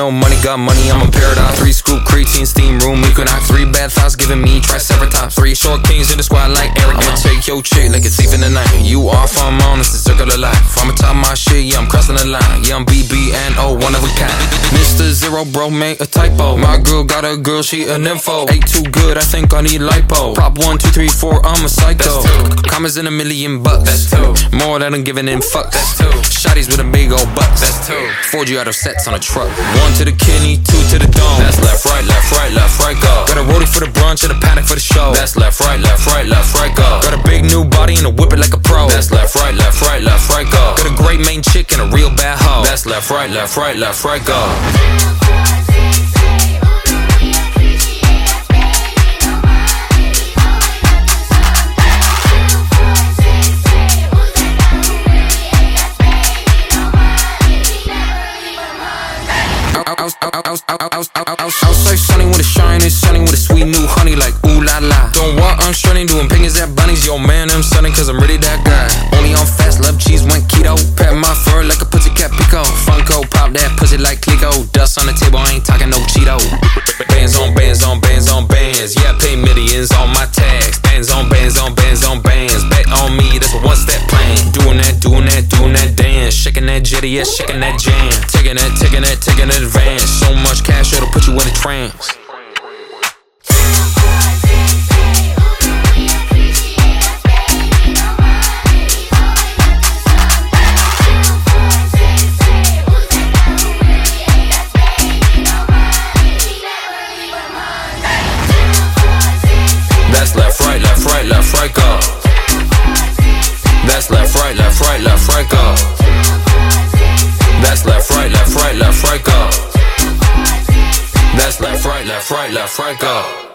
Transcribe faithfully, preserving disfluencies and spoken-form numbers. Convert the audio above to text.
know money got money, I'm a paradox. Three scoop creatine, steam room, equinox. Three bad thoughts giving me triceratops. Three short kings in the squad like Eric. I'ma take your chick like a thief in the night. You off, I'm on, it's the circle of life. I'ma top my shit, yeah, I'm crossing the line. Yeah, I'm B B and O, one of a kind. Mister Zero, bro, made a typo. My girl got a girl, she a nympho. Ain't too good, I think I need lipo. Prop one, two, three, four, I'm a psycho. Commas in a million bucks. That's two. More than I'm giving in fucks. That's two. Shotties with a big old butt. That's two. Four G out of sets on a truck. One to the kidney, two to the dome. That's left, right, left, right, left, right, go. Got a roadie for the brunch and a panic for the show. That's left, right, left, right, left, right, go. Got a big new body and a whip it like a pro. That's left, right, left, right, left, right, go. Got a great main chick and a real bad hoe. That's left, right, left, right, left, right, go. Outside sunny with a shine, it's sunny with a sweet new honey like ooh la la. Don't walk, I'm shredding, doing pingers at bunnies. Yo man, I'm sunning cause I'm really that guy. Only on fast, love cheese, went keto. Pat my fur like a pussycat pico. Funko, pop that pussy like Clico. Dust on the table, I ain't talking no Cheeto. Bands on bands on bands on bands. Yeah, I pay millions on my tax. Bands on bands on bands on bands. Bet on me, that's a one step plan. Doing that, doing that, doing that dance. Shaking that jetty, yeah, shaking that jam. Taking that, taking that, taking that advance. So much cash, it'll put you in a trance. That's left, right, left, right, left, right, go. That's left, right, left, right, left, right, go. That's left, right, left, right, left, right, go. That's left, right, left, right, left, right, go.